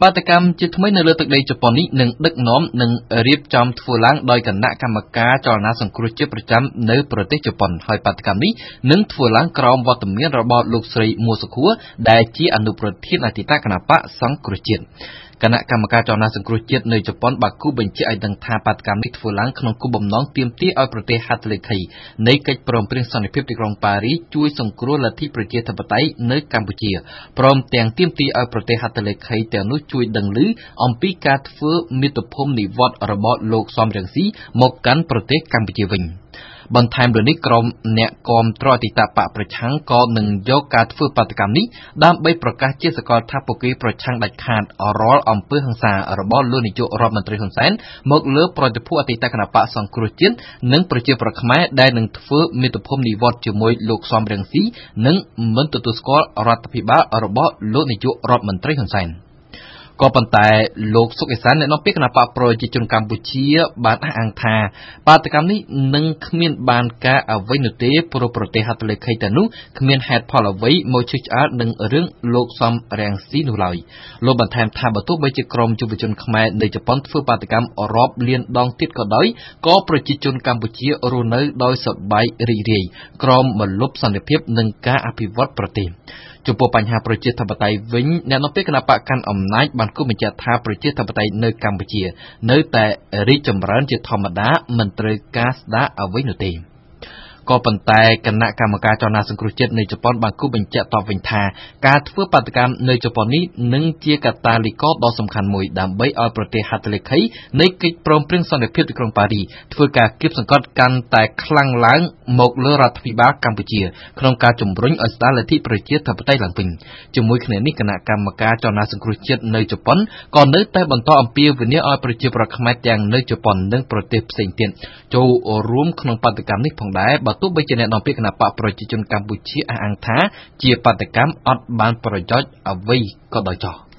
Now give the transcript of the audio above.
បាតកម្មជាថ្មីនៅលើទឹកដីជប៉ុននេះនឹងដឹកនាំនិងរៀបចំធ្វើឡើងដោយគណៈកម្មការចលនាសង្គ្រោះជាតិប្រចាំនៅប្រទេសជប៉ុនហើយបាតកម្មនេះនឹងធ្វើឡើងក្រោមវត្តមានរបស់លោកស្រីមួសុខួរដែលជាអនុប្រធានអតីតគណៈបកសង្គ្រោះជាតិគណៈកម្មការចលនាសង្គ្រោះជាតិនៅជប៉ុនបាគូបញ្ជាក់ឲ្យដឹងថាបាតកម្មនេះធ្វើឡើងក្នុងគោលបំណងទាមទារឲ្យប្រទេសហត្ថលេខីនៃកិច្ចព្រមព្រៀងសន្តិភាពទីក្រុងប៉ារីសជួយសង្គ្រោះលទ្ធិប្រជាធិបតេយ្យនៅកម្ពុជាព្រមទាំងទាមទារឲ្យប្រទេសហត្ថលេខីទាំងនោះជួយដឹងឮអំពីការធ្វើមាតុភូមិនិវត្តន៍របស់លោកសំរងស៊ីមកកាន់ប្រទេសកម្ពុជាវិញបន្ថែមលើនេះក្រុមអ្នកគាំទ្រអតីតបកប្រឆាំងក៏នឹងយកការធ្វើបាតកម្មនេះដើម្បីប្រកាសជាសកលថាពួកគេប្រឆាំងដាច់ខាតរាល់អំពើហិង្សារបស់លោកនាយករដ្ឋមន្ត្រីហ៊ុនសែនមកលើប្រតិភូអតីតគណៈបកសង្គ្រោះជាតិនិងប្រជាប្រដ្ឋខ្មែរដែលនឹងធ្វើមាតុភូមិនិវត្តន៍ជាមួយលោកសំរងស៊ីនិងមិនទទួលស្គាល់រដ្ឋាភិបាលរបស់លោកនាយករដ្ឋមន្ត្រីហ៊ុនសែនក៏ប៉ុន្តែលោកសុកអេសានអ្នកនាំពាក្យគណៈបកប្រជាជនកម្ពុជាបានអះអាងថាបាតកម្មនេះនឹងគ្មានបានការអ្វីនោះទេព្រោះប្រទេសហត្ថលេខីទាំងនោះគ្មានហេតុផលអ្វីមកឈឺឆ្អាលនឹងរឿងលោកសំរងស៊ីនោះឡើយលោកបន្ថែមថាបើទោះបីជាក្រុមយុវជនខ្មែរនៅជប៉ុនធ្វើបាតកម្មរាប់លានដងទៀតក៏ដោយក៏ប្រជាជនកម្ពុជារស់នៅដោយសប្បាយរីករាយក្រោមម្លប់សន្តិភាពនិងការអភិវឌ្ឍប្រទេសចំពោះបញ្ហាប្រជាធិបតេយ្យវិញអ្នកនាំពាក្យគណៈបកកាន់អំណាចបានគូបញ្ជាក់ថាប្រជាធិបតេយ្យនៅកម្ពុជានៅតែរីកចម្រើនជាធម្មតាមិនត្រូវការស្ដារអ្វីនោះទេក៏ប៉ុន្តែគណៈកម្មការចលនាសង្គ្រោះជាតិនៅជប៉ុនបានគូបញ្ជាក់តបវិញថាការធ្វើបាតកម្មនៅជប៉ុននេះនឹងជាកាតាលីករដ៏សំខាន់មួយដើម្បីឲ្យប្រទេសហត្ថលេខីនៃកិច្ចព្រមព្រៀងសន្តិភាពទីក្រុងប៉ារីសធ្វើការគៀបសង្កត់កាន់តែខ្លាំងឡើងមកលើរដ្ឋាភិបាលកម្ពុជាក្នុងការជំរុញឲ្យស្ដារលទ្ធិប្រជាធិបតេយ្យឡើងវិញជាមួយគ្នានេះគណៈកម្មការចលនាសង្គ្រោះជាតិនៅជប៉ុនក៏នៅតែបន្តអំពាវនាវឲ្យប្រជាប្រដ្ឋខ្មែរទាំងនៅជប៉ុននិងប្រទេសផ្សេងទៀតចូលរួមក្នុងបាតកម្មនេះផងដែរបើទោះបីជាអ្នកនាំពាក្យគណៈបកប្រជាជនកម្ពុជាអះអាងថាជាបាតកម្មអត់បានប្រយោជន៍អ្វីក៏ដោយចោះ